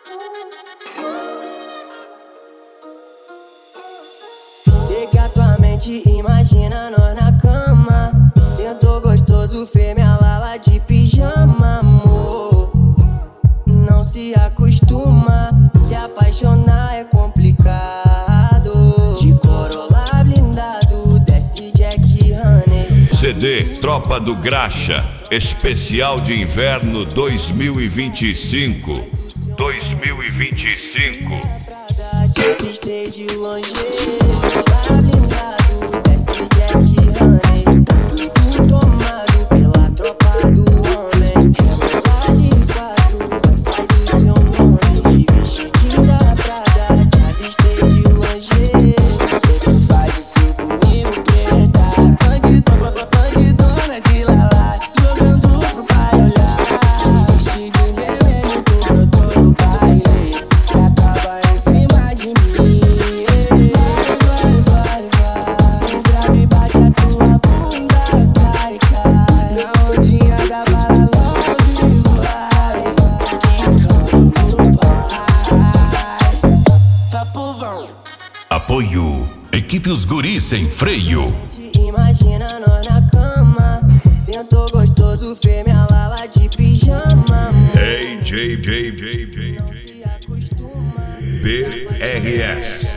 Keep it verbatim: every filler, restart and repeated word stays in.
Sei que a tua mente imagina nós na cama. Sentou gostoso, fez minha lala de pijama, amor. Não se acostuma, se apaixonar é complicado. De Corolla blindado, desce Jack Honey. C D Tropa do Graxa, especial de inverno dois mil e vinte e cinco. dois mil e vinte e cinco. Te avistei de longe, Corolla blindado, desce Jack Honey. Tá tudo tomado pela tropa do homem. Rebola de quatro, vai faz o seu nome. De vestidinho da Prada, te avistei de longe. Tu faz isso comigo, preta. Bandidona, bandidona de lala, jogando pro pai olhar. Te vesti de vermelho, tu brotou no baile. Se acaba em cima de mim. Vai, vai, vai, vai. Grave bate a tua bunda, cai, cai. Na ondinha da bala, love, vai. Quicando pro pai. Vai pro vão. Apoio Equipe Os Guris Sem Freio. Imagina nós na cama. Sentou gostoso, fez minha lala de pijama. Hey, J, J, J, J, Se acostuma. B R S.